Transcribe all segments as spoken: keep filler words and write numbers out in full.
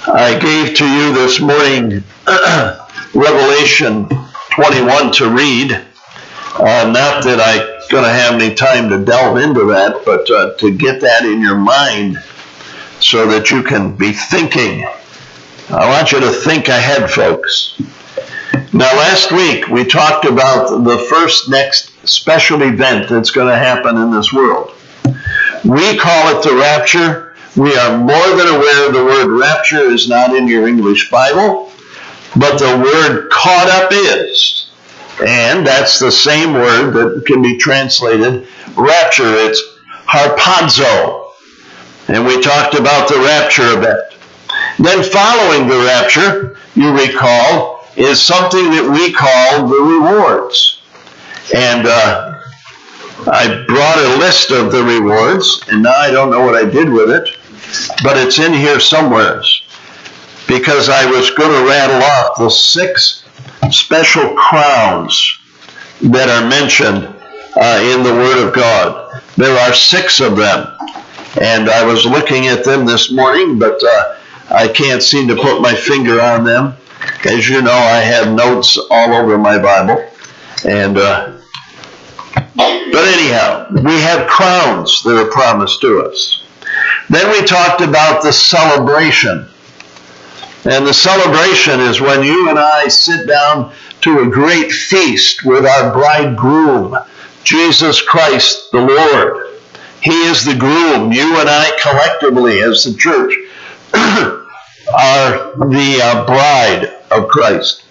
I gave to you this morning Revelation twenty-one to read. Uh, not that I'm going to have any time to delve into that, but uh, to get that in your mind so that you can be thinking. I want you to think ahead, folks. Now, last week we talked about the first next special event that's going to happen in this world. We call it the rapture. We are more than aware the word rapture is not in your English Bible, but the word caught up is. And that's the same word that can be translated rapture. It's harpazo. And we talked about the rapture a bit. Then following the rapture, you recall, is something that we call the rewards. And uh, I brought a list of the rewards, and now I don't know what I did with it, but it's in here somewhere, because I was going to rattle off the six special crowns that are mentioned uh, in the Word of God. There are six of them, and I was looking at them this morning, but uh, I can't seem to put my finger on them. As you know, I have notes all over my Bible, and uh, but anyhow, we have crowns that are promised to us. Then we talked about the celebration. And the celebration is when you and I sit down to a great feast with our bridegroom, Jesus Christ the Lord. He is the groom. You and I collectively as the church are the uh, bride of Christ.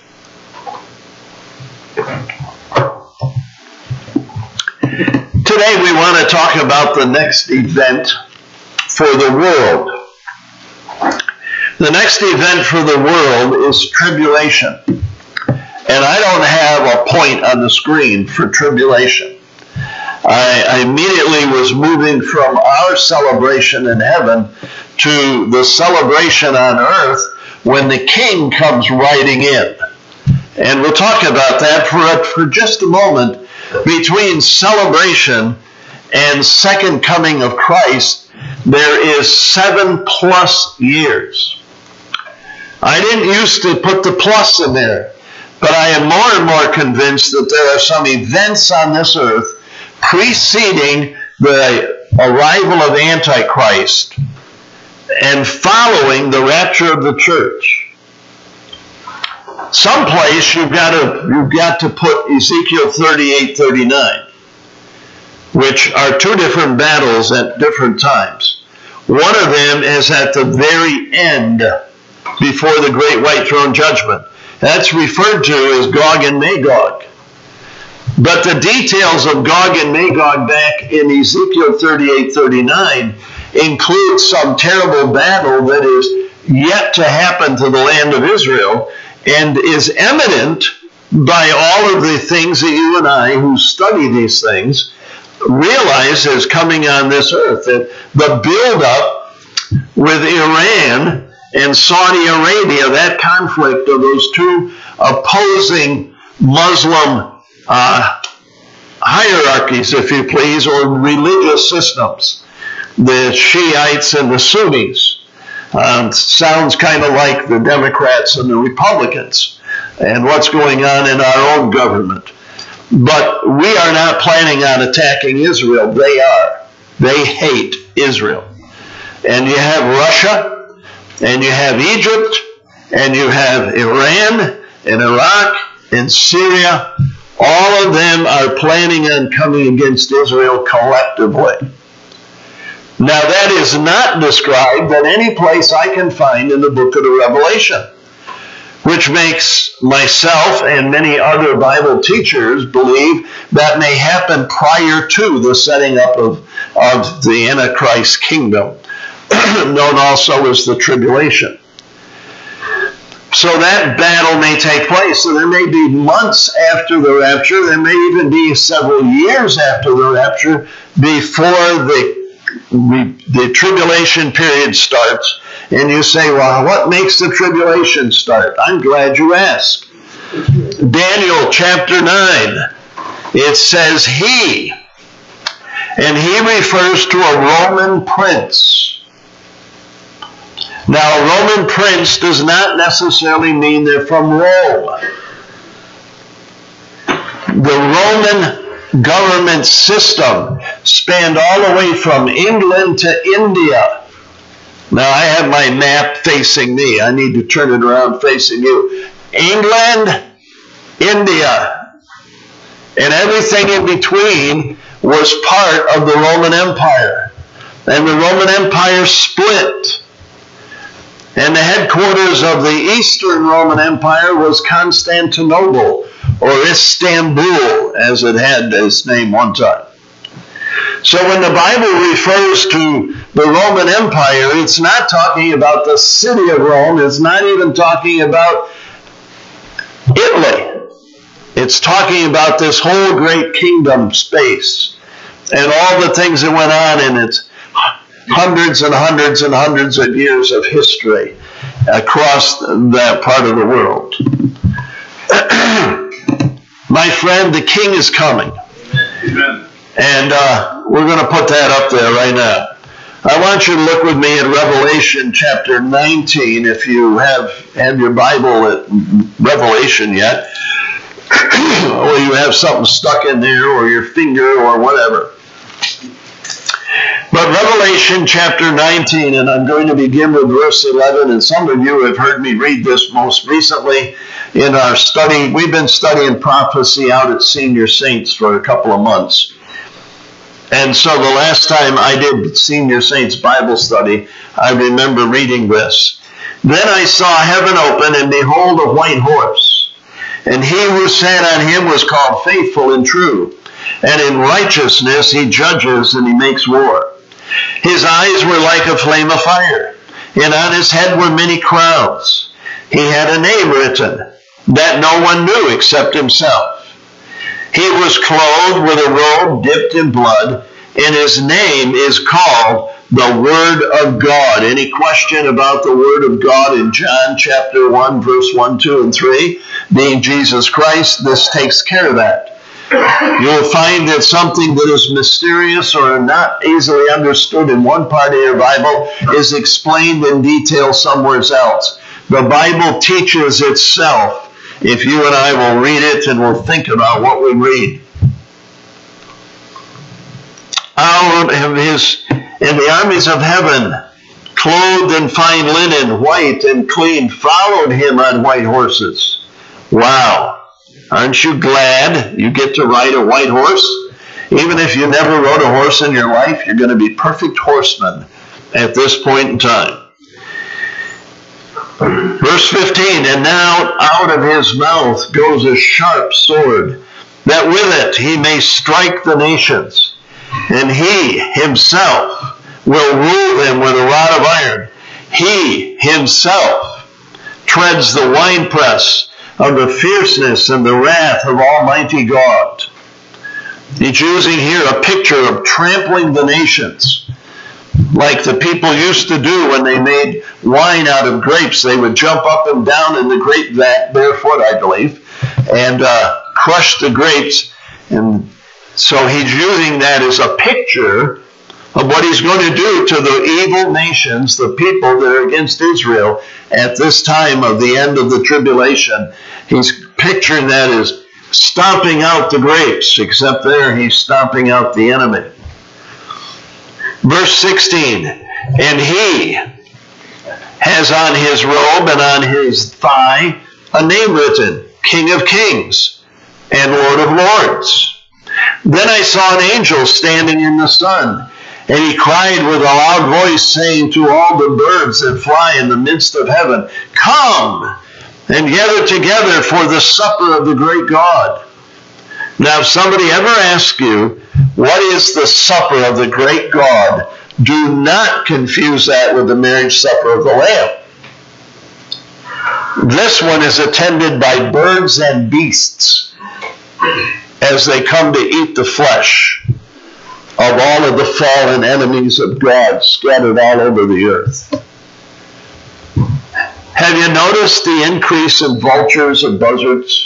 Today we want to talk about the next event for the world. The next event for the world is tribulation. And I don't have a point on the screen for tribulation. I, I immediately was moving from our celebration in heaven to the celebration on earth when the King comes riding in. And we'll talk about that for, for just a moment. Between celebration and second coming of Christ, there is seven plus years. I didn't used to put the plus in there, but I am more and more convinced that there are some events on this earth preceding the arrival of Antichrist and following the rapture of the church. Someplace you've got to you've got to put Ezekiel thirty-eight thirty-nine, which are two different battles at different times. One of them is at the very end, before the great white throne judgment. That's referred to as Gog and Magog. But the details of Gog and Magog back in Ezekiel thirty-eight thirty-nine include some terrible battle that is yet to happen to the land of Israel and is evident by all of the things that you and I who study these things realize is coming on this earth. That the buildup with Iran and Saudi Arabia, that conflict of those two opposing Muslim uh, hierarchies, if you please, or religious systems, the Shiites and the Sunnis. Um, sounds kind of like the Democrats and the Republicans and what's going on in our own government. But we are not planning on attacking Israel. They are. They hate Israel. And you have Russia, and you have Egypt, and you have Iran, and Iraq, and Syria. All of them are planning on coming against Israel collectively. Now that is not described at any place I can find in the book of the Revelation, which makes myself and many other Bible teachers believe that may happen prior to the setting up of, of the Antichrist kingdom, known also as the tribulation. So that battle may take place. So there may be months after the rapture. There may even be several years after the rapture before the, the tribulation period starts. And you say, well, what makes the tribulation start? I'm glad you asked. Daniel chapter nine, it says he, and he refers to a Roman prince. Now, a Roman prince does not necessarily mean they're from Rome. The Roman government system spanned all the way from England to India. Now, I have my map facing me. I need to turn it around facing you. England, India, and everything in between was part of the Roman Empire. And the Roman Empire split. And the headquarters of the Eastern Roman Empire was Constantinople, or Istanbul, as it had its name one time. So when the Bible refers to the Roman Empire, it's not talking about the city of Rome. It's not even talking about Italy. It's talking about this whole great kingdom space and all the things that went on in its hundreds and hundreds and hundreds of years of history across that part of the world. My friend, the King is coming. Amen. And uh, we're going to put that up there right now. I want you to look with me at Revelation chapter nineteen, if you have, have your Bible at Revelation yet, or you have something stuck in there, or your finger, or whatever. But Revelation chapter nineteen, and I'm going to begin with verse eleven, and some of you have heard me read this most recently in our study. We've been studying prophecy out at Senior Saints for a couple of months. And so the last time I did Senior Saints Bible study, I remember reading this. Then I saw heaven open, and behold, a white horse. And he who sat on him was called Faithful and True. And in righteousness he judges and he makes war. His eyes were like a flame of fire, and on his head were many crowns. He had a name written that no one knew except himself. He was clothed with a robe dipped in blood, and his name is called the Word of God. Any question about the Word of God in John chapter one, verse one, two, and three? Being Jesus Christ, this takes care of that. You'll find that something that is mysterious or not easily understood in one part of your Bible is explained in detail somewhere else. The Bible teaches itself if you and I will read it and will think about what we read. Out of his, in the armies of heaven, clothed in fine linen, white and clean, followed him on white horses. Wow. Aren't you glad you get to ride a white horse? Even if you never rode a horse in your life, you're going to be perfect horsemen at this point in time. Verse fifteen, and now out of his mouth goes a sharp sword, that with it he may strike the nations, and he himself will rule them with a rod of iron. He himself treads the winepress of the fierceness and the wrath of Almighty God. He's using here a picture of trampling the nations, like the people used to do when they made wine out of grapes. They would jump up and down in the grape vat, barefoot, I believe, and uh, crush the grapes. And so he's using that as a picture of what he's going to do to the evil nations, the people that are against Israel at this time of the end of the tribulation. He's picturing that as stomping out the grapes, except there he's stomping out the enemy. Verse sixteen, and he has on his robe and on his thigh a name written, King of Kings and Lord of Lords. Then I saw an angel standing in the sun, and he cried with a loud voice, saying to all the birds that fly in the midst of heaven, come and gather together for the supper of the great God. Now, if somebody ever asks you, what is the supper of the great God? Do not confuse that with the marriage supper of the Lamb. This one is attended by birds and beasts as they come to eat the flesh of all of the fallen enemies of God scattered all over the earth. Have you noticed the increase in vultures and buzzards?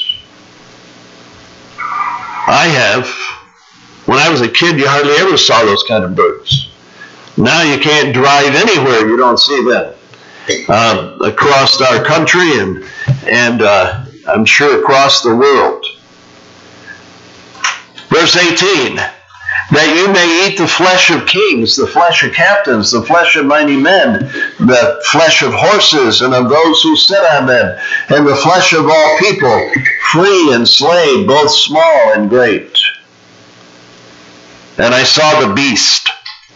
I have. When I was a kid, you hardly ever saw those kind of birds. Now you can't drive anywhere you don't see them. uh, across our country and, and uh, I'm sure across the world. Verse eighteen, that you may eat the flesh of kings, the flesh of captains, the flesh of mighty men, the flesh of horses and of those who sit on them, and the flesh of all people, free and slave, both small and great. And I saw the beast.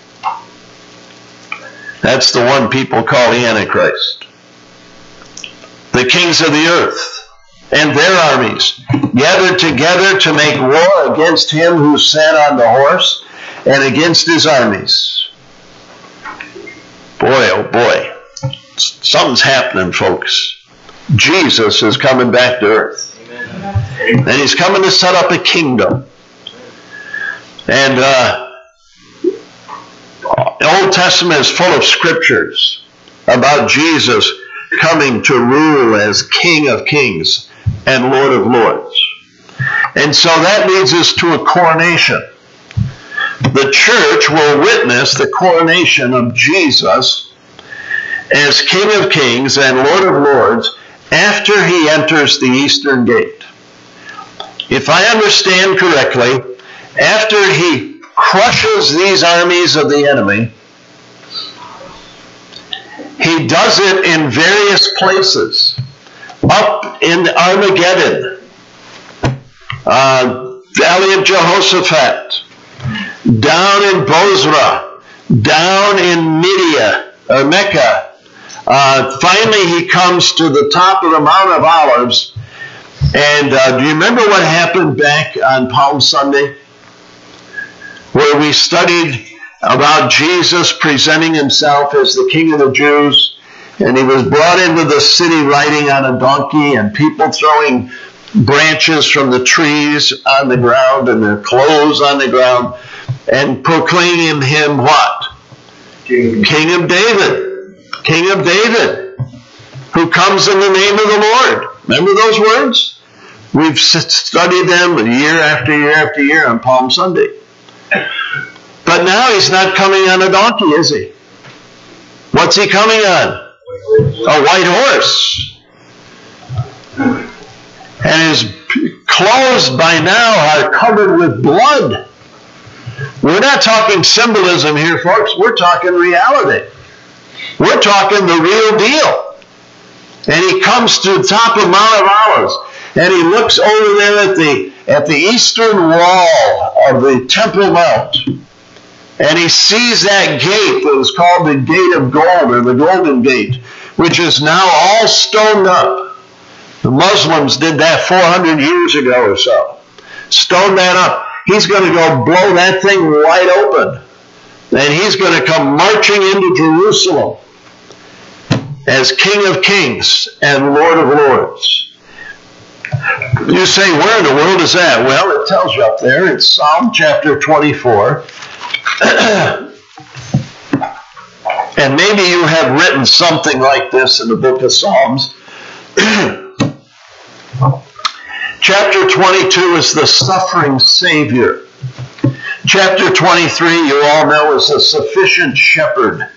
That's the one people call the Antichrist. The kings of the earth and their armies gathered together to make war against him who sat on the horse and against his armies. Boy, oh boy. Something's happening, folks. Jesus is coming back to earth. Amen. And he's coming to set up a kingdom. And uh, the Old Testament is full of scriptures about Jesus coming to rule as King of Kings and Lord of Lords. And so that leads us to a coronation. The church will witness the coronation of Jesus as King of Kings and Lord of Lords after he enters the eastern gate. If I understand correctly, after he crushes these armies of the enemy, he does it in various places. Up in Armageddon, uh, Valley of Jehoshaphat, down in Bozrah, down in Media, or Mecca. Uh, finally, he comes to the top of the Mount of Olives. And uh, do you remember what happened back on Palm Sunday? Where we studied about Jesus presenting himself as the King of the Jews. And he was brought into the city riding on a donkey, and people throwing branches from the trees on the ground and their clothes on the ground, and proclaiming him what? King. King of David. King of David, who comes in the name of the Lord. Remember those words? We've studied them year after year after year on Palm Sunday. But now he's not coming on a donkey, is he? What's he coming on? A white horse. And his clothes by now are covered with blood. We're not talking symbolism here, folks. We're talking reality. We're talking the real deal. And he comes to the top of Mount of Olives, and he looks over there at the, at the eastern wall of the Temple Mount. And he sees that gate that was called the Gate of Gold, or the Golden Gate, which is now all stoned up. The Muslims did that four hundred years ago or so. Stoned that up. He's going to go blow that thing wide open. And he's going to come marching into Jerusalem as King of Kings and Lord of Lords. You say, where in the world is that? Well, it tells you up there. It's Psalm chapter twenty-four. And maybe you have written something like this in the book of Psalms. Chapter twenty-two is the suffering Savior. Chapter twenty-three, you all know, is the sufficient shepherd.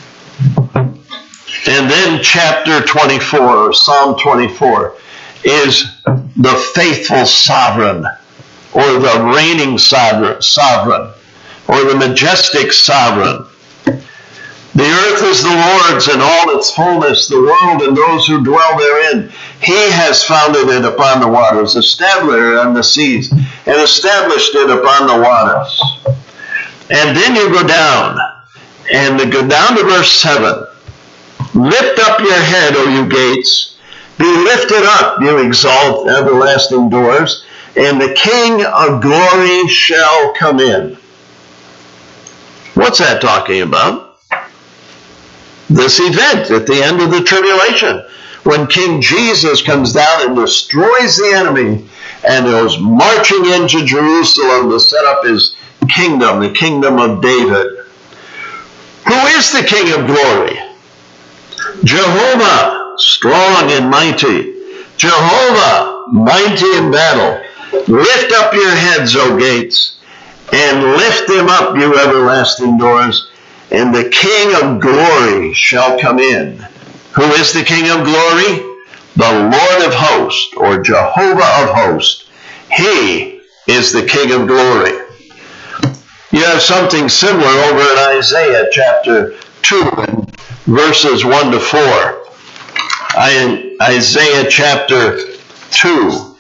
And then chapter twenty-four, or Psalm twenty-four, is the faithful sovereign, or the reigning sovereign, or the majestic sovereign. The earth is the Lord's and all its fullness, the world and those who dwell therein. He has founded it upon the waters, established it on the seas, and established it upon the waters. And then you go down, and you go down to verse seven. Lift up your head, O you gates. Be lifted up, you exalt everlasting doors, and the King of glory shall come in. What's that talking about? This event at the end of the tribulation, when King Jesus comes down and destroys the enemy and goes marching into Jerusalem to set up his kingdom, the kingdom of David. Who is the King of glory? Jehovah, strong and mighty. Jehovah, mighty in battle. Lift up your heads, O gates, and lift them up, you everlasting doors, and the King of glory shall come in. Who is the King of glory? The Lord of hosts, or Jehovah of hosts. He is the King of glory. You have something similar over in Isaiah chapter two, verses one to four. I, Isaiah chapter two.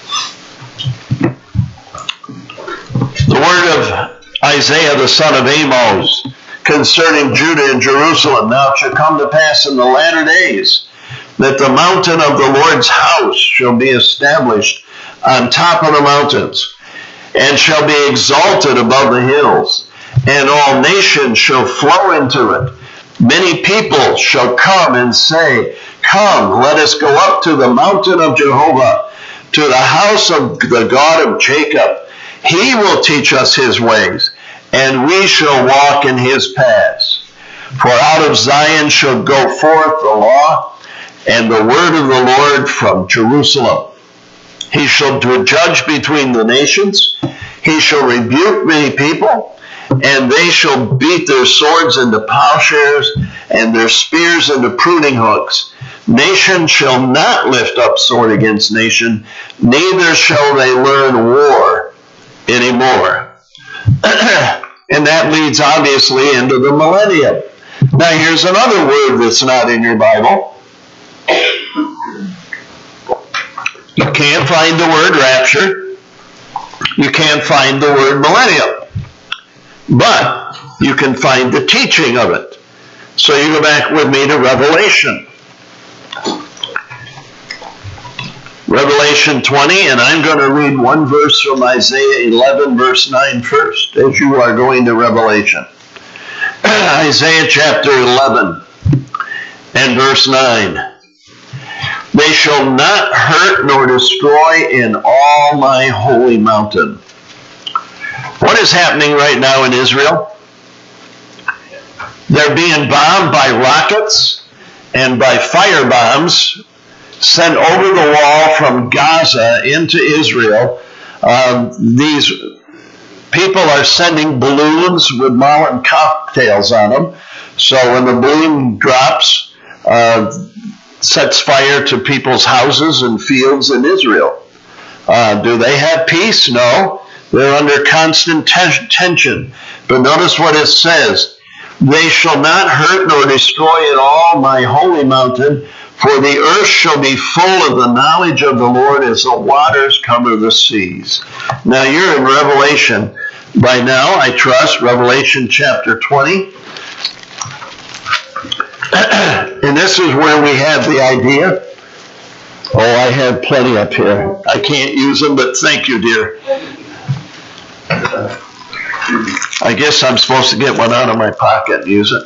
The word of Isaiah the son of Amos concerning Judah and Jerusalem. Now it shall come to pass in the latter days that the mountain of the Lord's house shall be established on top of the mountains, and shall be exalted above the hills, and all nations shall flow into it. Many people shall come and say, Come, let us go up to the mountain of Jehovah, to the house of the God of Jacob. He will teach us his ways, and we shall walk in his paths. For out of Zion shall go forth the law, and the word of the Lord from Jerusalem. He shall judge between the nations. He shall rebuke many people, and they shall beat their swords into plowshares, and their spears into pruning hooks. Nation shall not lift up sword against nation, neither shall they learn war anymore. And that leads obviously into the millennium. Now here's another word that's not in your Bible. You can't find the word rapture. You can't find the word millennium. But you can find the teaching of it. So you go back with me to Revelation. Revelation twenty, and I'm going to read one verse from Isaiah eleven, verse nine first, as you are going to Revelation. Isaiah chapter eleven and verse nine. They shall not hurt nor destroy in all my holy mountain. What is happening right now in Israel? They're being bombed by rockets and by fire bombs sent over the wall from Gaza into Israel. Um, these people are sending balloons with Molotov cocktails on them. So when the balloon drops, uh, sets fire to people's houses and fields in Israel. Uh, do they have peace? No. They're under constant te- tension. But notice what it says. They shall not hurt nor destroy in all my holy mountain, for the earth shall be full of the knowledge of the Lord as the waters cover the seas. Now you're in Revelation by now, I trust, Revelation chapter twenty. And this is where we have the idea. Oh, I have plenty up here. I can't use them, but thank you, dear. I guess I'm supposed to get one out of my pocket and use it.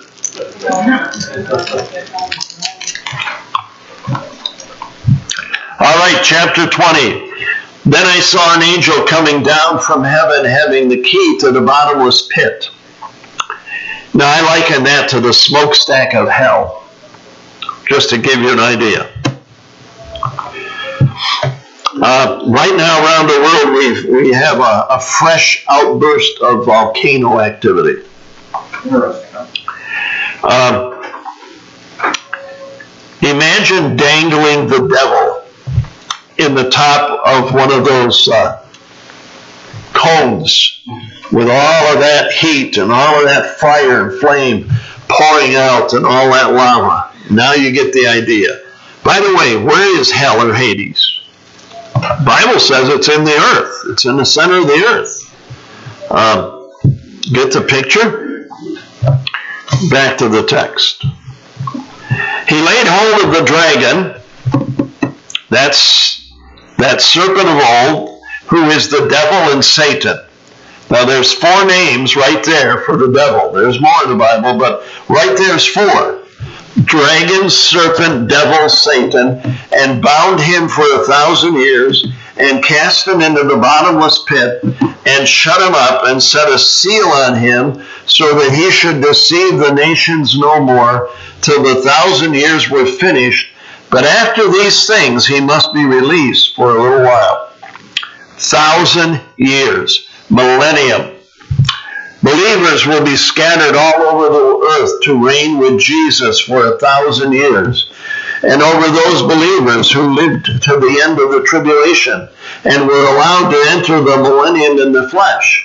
All right, chapter twenty. Then I saw an angel coming down from heaven, having the key to the bottomless pit. Now, I liken that to the smokestack of hell, just to give you an idea. Uh, right now around the world, we've, we have a, a fresh outburst of volcano activity. Um, imagine dangling the devil in the top of one of those uh, cones with all of that heat and all of that fire and flame pouring out and all that lava. Now you get the idea. By the way, where is hell or Hades? The Bible says it's in the earth. It's in the center of the earth. Um, get the picture? Back to the text. He laid hold of the dragon, that's that serpent of old, who is the devil and Satan. Now there's four names right there for the devil. There's more in the Bible, but right there's four. Dragon, serpent, devil, Satan, and bound him for a thousand years, and cast him into the bottomless pit, and shut him up, and set a seal on him, so that he should deceive the nations no more, till the thousand years were finished. But after these things he must be released for a little while. Thousand years, millennium. Believers will be scattered all over the earth to reign with Jesus for a thousand years. and over those believers who lived to the end of the tribulation and were allowed to enter the millennium in the flesh.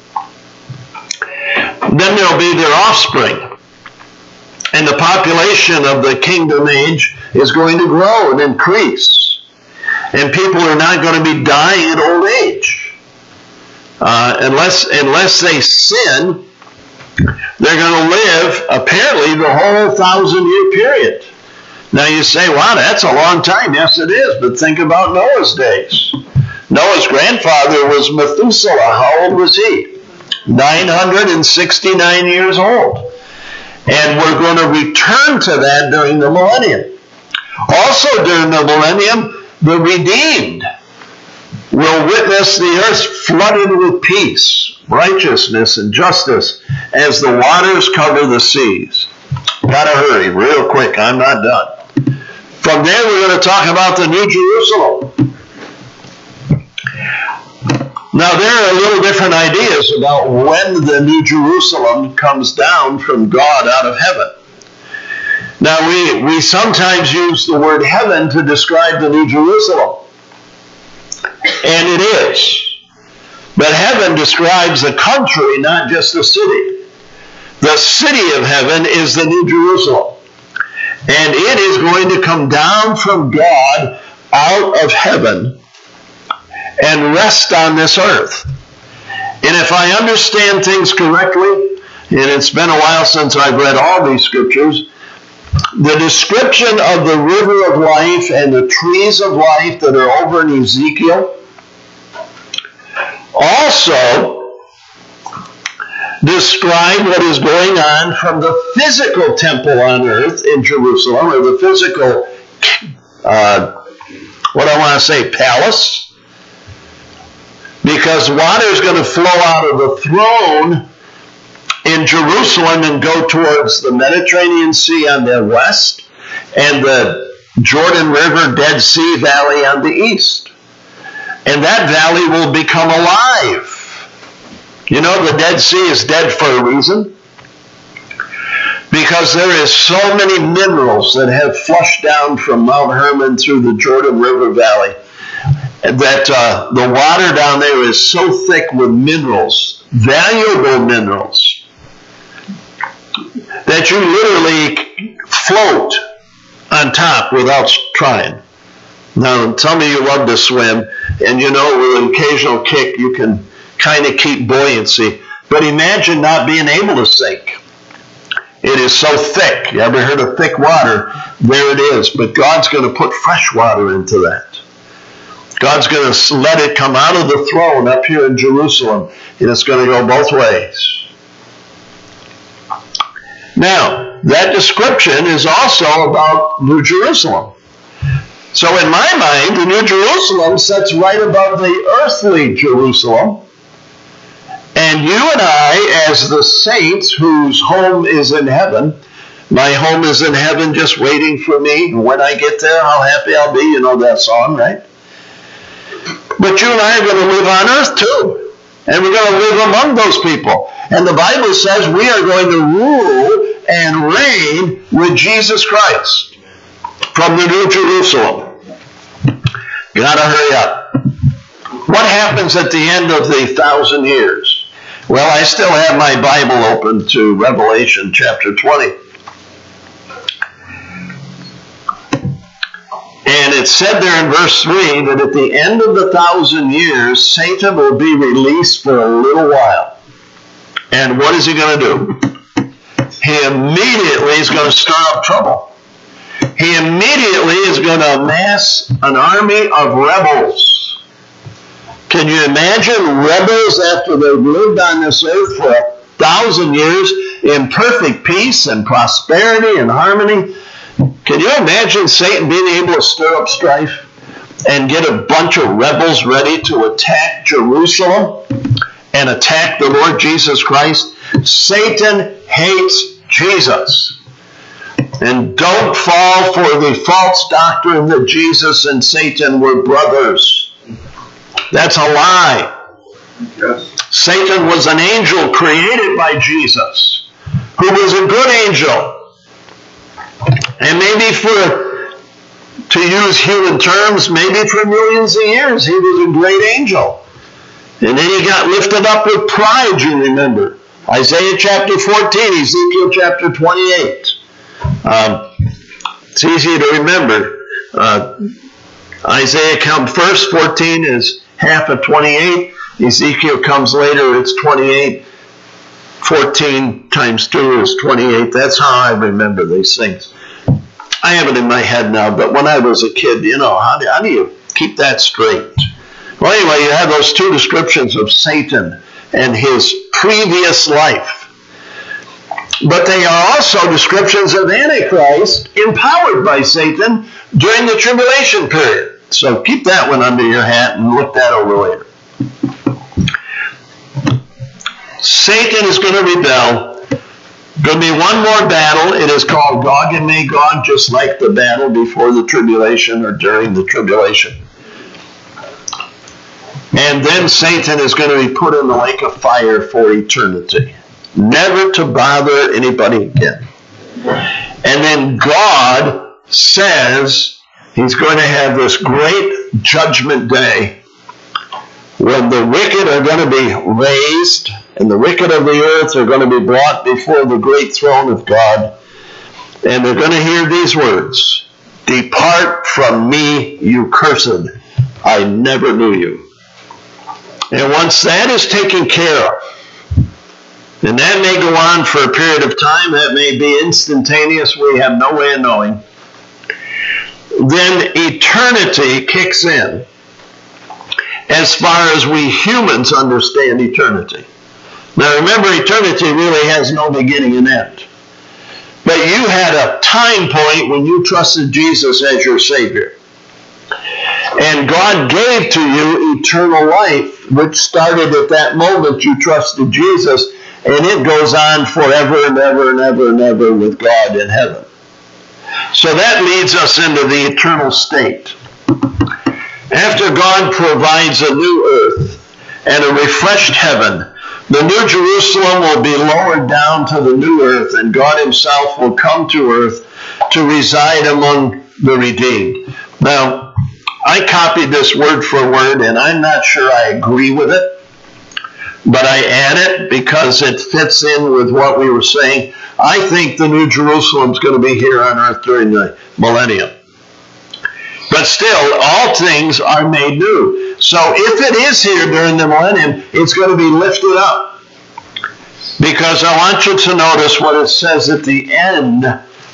Then there'll be their offspring. And the population of the kingdom age is going to grow and increase. And people are not going to be dying at old age. Uh, unless, unless they sin, they're going to live, apparently, the whole thousand-year period. Now you say, wow, that's a long time. Yes, it is. But think about Noah's days. Noah's grandfather was Methuselah. How old was he? nine hundred sixty-nine years old. And we're going to return to that during the millennium. Also during the millennium, the redeemed will witness the earth flooded with peace, righteousness, and justice as the waters cover the seas. Gotta hurry, real quick, I'm not done. From there, we're going to talk about the New Jerusalem. Now, there are a little different ideas about when the New Jerusalem comes down from God out of heaven. Now, we, we sometimes use the word heaven to describe the New Jerusalem. And it is. But heaven describes a country, not just a city. The city of heaven is the New Jerusalem. And it is going to come down from God out of heaven and rest on this earth. And if I understand things correctly, and it's been a while since I've read all these scriptures, the description of the river of life and the trees of life that are over in Ezekiel also describe what is going on from the physical temple on earth in Jerusalem, or the physical, uh, what I want to say, palace. Because water is going to flow out of the throne in Jerusalem and go towards the Mediterranean Sea on the west and the Jordan River, Dead Sea Valley on the east. And that valley will become alive. You know, the Dead Sea is dead for a reason. Because there is so many minerals that have flushed down from Mount Hermon through the Jordan River Valley that uh, the water down there is so thick with minerals, valuable minerals, that you literally float on top without trying. Now, some of you love to swim, and you know with an occasional kick you can kind of keep buoyancy. But imagine not being able to sink. It is so thick. You ever heard of thick water? There it is. But God's going to put fresh water into that. God's going to let it come out of the throne up here in Jerusalem, and it's going to go both ways. Now, that description is also about New Jerusalem. So in my mind, the New Jerusalem sits right above the earthly Jerusalem. And you and I, as the saints whose home is in heaven, my home is in heaven just waiting for me. When I get there, how happy I'll be. You know that song, right? But you and I are going to live on earth too. And we're going to live among those people. And the Bible says we are going to rule and reign with Jesus Christ from the New Jerusalem. Gotta hurry up. What happens at the end of the thousand years? Well, I still have my Bible open to Revelation chapter twenty. And it said there in verse three that at the end of the thousand years, Satan will be released for a little while. And what is he going to do? He immediately is going to stir up trouble. He immediately is going to amass an army of rebels. Can you imagine rebels after they've lived on this earth for a thousand years in perfect peace and prosperity and harmony? Can you imagine Satan being able to stir up strife and get a bunch of rebels ready to attack Jerusalem and attack the Lord Jesus Christ? Satan hates Jesus. And don't fall for the false doctrine that Jesus and Satan were brothers. That's a lie. Yes. Satan was an angel created by Jesus, who was a good angel. And maybe for To use human terms, maybe for millions of years, he was a great angel. And then he got lifted up with pride, you remember. Isaiah chapter fourteen, Ezekiel chapter twenty-eight. Um, it's easy to remember. Uh, Isaiah comes first, fourteen is half of twenty-eight. Ezekiel comes later, it's twenty-eight. fourteen times two is twenty-eight. That's how I remember these things. I have it in my head now, but when I was a kid, you know, how do, how do you keep that straight? Well, anyway, you have those two descriptions of Satan and his previous life. But they are also descriptions of Antichrist empowered by Satan during the tribulation period. So keep that one under your hat and look that over later. Satan is going to rebel. Going to be one more battle. It is called Gog and Magog, just like the battle before the tribulation or during the tribulation. And then Satan is going to be put in the lake of fire for eternity, never to bother anybody again. And then God says he's going to have this great judgment day when the wicked are going to be raised and the wicked of the earth are going to be brought before the great throne of God. And they're going to hear these words, "Depart from me, you cursed. I never knew you." And once that is taken care of, and that may go on for a period of time, that may be instantaneous, we have no way of knowing, then eternity kicks in as far as we humans understand eternity. Now remember, eternity really has no beginning and end. But you had a time point when you trusted Jesus as your Savior. And God gave to you eternal life, which started at that moment you trusted Jesus, and it goes on forever and ever and ever and ever with God in heaven. So that leads us into the eternal state. After God provides a new earth and a refreshed heaven, the New Jerusalem will be lowered down to the new earth, and God himself will come to earth to reside among the redeemed. Now, I copied this word for word, and I'm not sure I agree with it, but I add it because it fits in with what we were saying. I think the New Jerusalem is going to be here on earth during the millennium. But still, all things are made new. So if it is here during the millennium, it's going to be lifted up. Because I want you to notice what it says at the end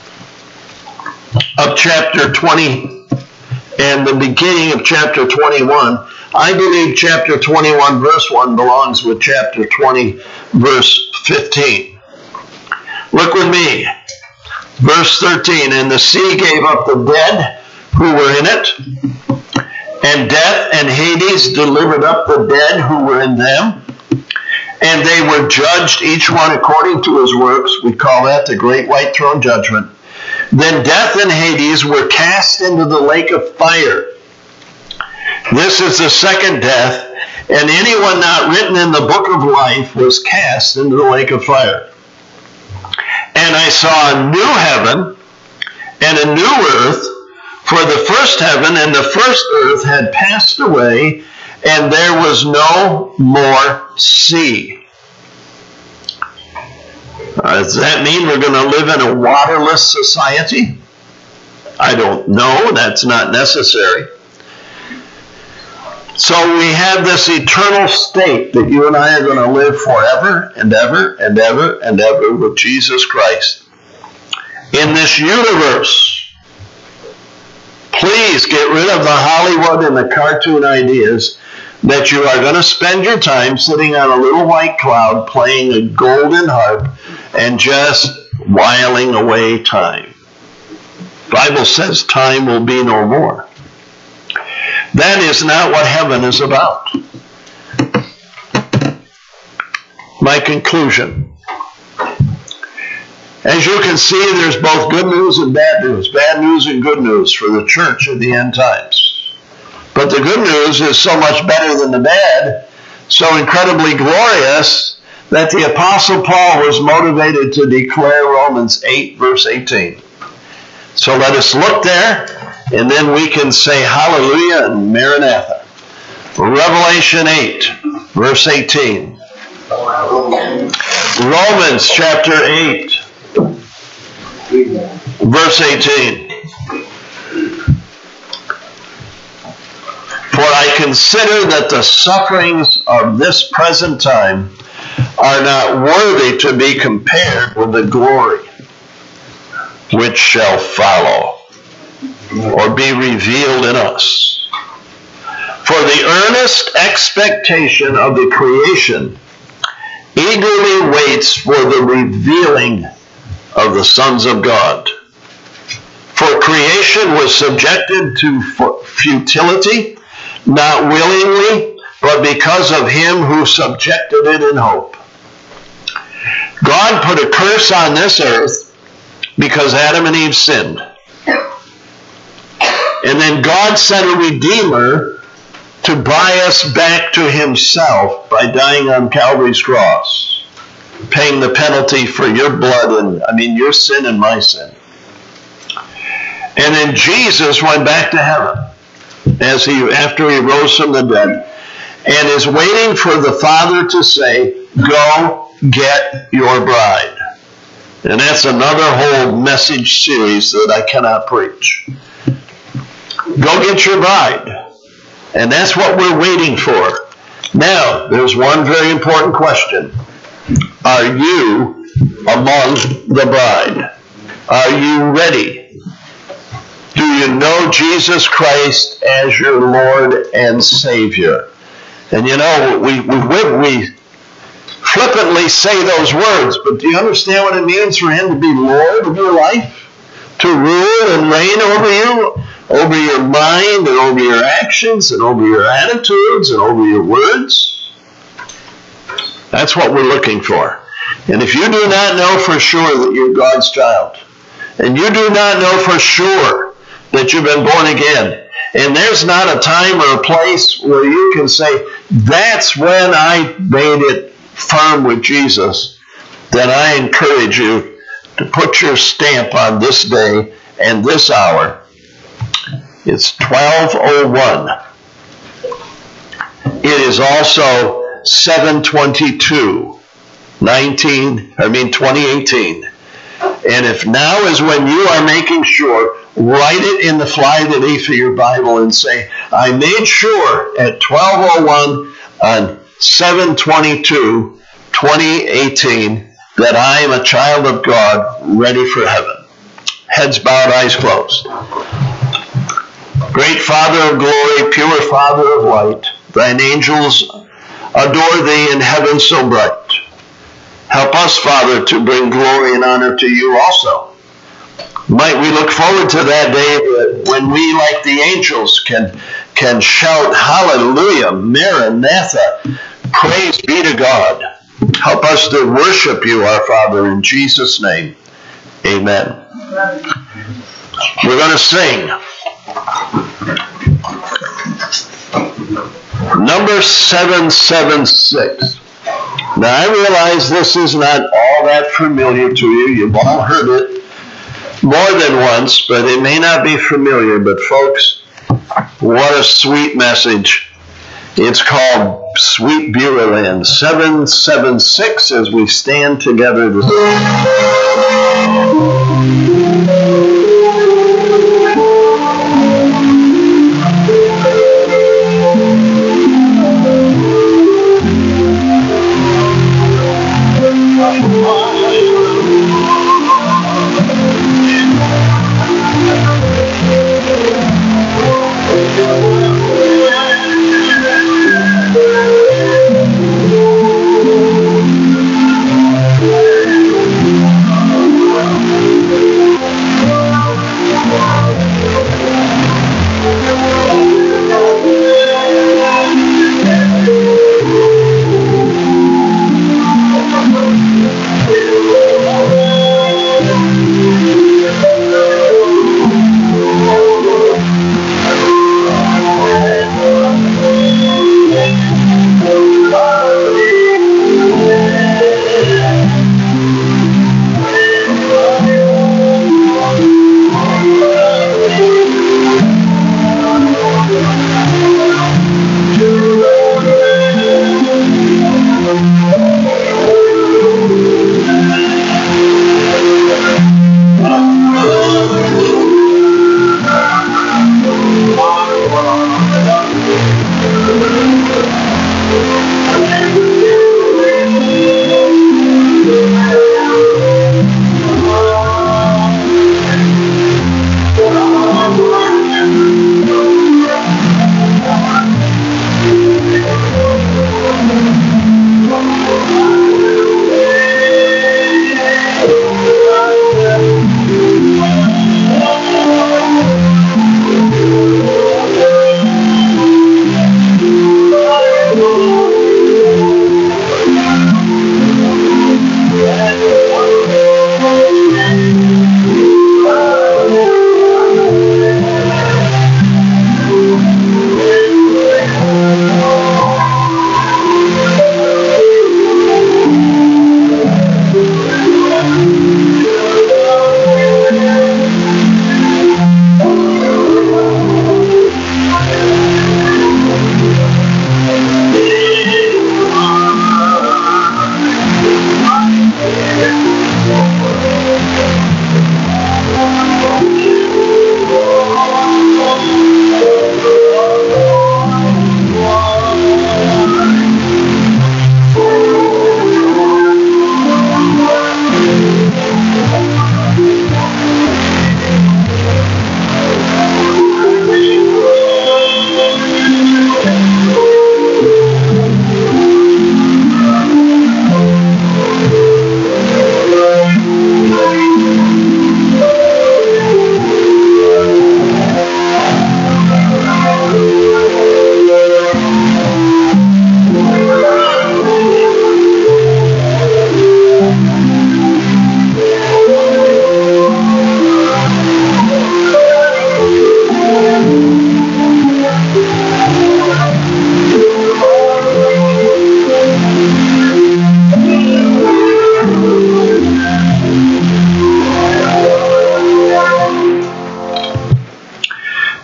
of chapter twenty and the beginning of chapter twenty-one. I believe chapter twenty-one verse one belongs with chapter twenty verse fifteen. Look with me. Verse thirteen, "And the sea gave up the dead who were in it, and death and Hades delivered up the dead who were in them, and they were judged, each one according to his works." We call that the great white throne judgment. "Then death and Hades were cast into the lake of fire. This is the second death, and anyone not written in the book of life was cast into the lake of fire. And I saw a new heaven and a new earth, for the first heaven and the first earth had passed away, and there was no more sea." Uh, does that mean we're going to live in a waterless society? I don't know. That's not necessary. So we have this eternal state that you and I are going to live forever and ever and ever and ever with Jesus Christ. In this universe, please get rid of the Hollywood and the cartoon ideas that you are going to spend your time sitting on a little white cloud playing a golden harp and just whiling away time. The Bible says time will be no more. That is not what heaven is about. My conclusion. As you can see, there's both good news and bad news. Bad news and good news for the church in the end times. But the good news is so much better than the bad, so incredibly glorious, that the Apostle Paul was motivated to declare Romans eight, verse eighteen. So let us look there and then we can say hallelujah and Maranatha. Revelation eight, verse eighteen. Romans chapter eight, verse eighteen. For I consider that the sufferings of this present time are not worthy to be compared with the glory which shall follow or be revealed in us. For the earnest expectation of the creation eagerly waits for the revealing of the sons of God. For creation was subjected to futility, not willingly, but because of him who subjected it in hope. God put a curse on this earth because Adam and Eve sinned. And then God sent a Redeemer to buy us back to himself by dying on Calvary's cross, paying the penalty for your blood and, I mean, your sin and my sin. And then Jesus went back to heaven as he, after he rose from the dead, and is waiting for the Father to say, go get your bride. And that's another whole message series that I cannot preach. Go get your bride. And that's what we're waiting for. Now, there's one very important question. Are you among the bride? Are you ready? Do you know Jesus Christ as your Lord and Savior? And you know, we, we, we flippantly say those words, but do you understand what it means for him to be Lord of your life? To rule and reign over you, over your mind and over your actions and over your attitudes and over your words? That's what we're looking for. And if you do not know for sure that you're God's child, and you do not know for sure that you've been born again, and there's not a time or a place where you can say, that's when I made it firm with Jesus, then I encourage you to put your stamp on this day and this hour. It's twelve oh one. It is also seven twenty-two, nineteen, I mean twenty eighteen. And if now is when you are making sure, write it in the fly underneath of your Bible and say, I made sure at twelve oh one on seven twenty-two, twenty eighteen that I am a child of God ready for heaven. Heads bowed, eyes closed. Great Father of glory, pure Father of light, thine angels adore thee in heaven so bright. Help us, Father, to bring glory and honor to you also. Might we look forward to that day when we, like the angels, can, can shout, hallelujah, Maranatha, praise be to God. Help us to worship you, our Father, in Jesus' name. Amen. We're going to sing number seven seven six. Now, I realize this is not all that familiar to you. You've all heard it more than once, but it may not be familiar. But folks, what a sweet message. It's called Sweet Beulah Land, seven seven six, as we stand together this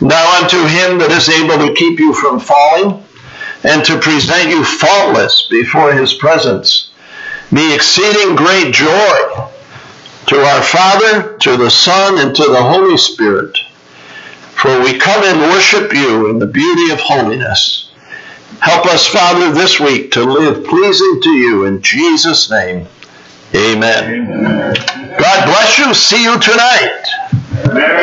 Now unto him that is able to keep you from falling, and to present you faultless before his presence, be exceeding great joy, to our Father, to the Son, and to the Holy Spirit. For we come and worship you in the beauty of holiness. Help us, Father, this week to live pleasing to you in Jesus' name. Amen. Amen. God bless you. See you tonight. Amen.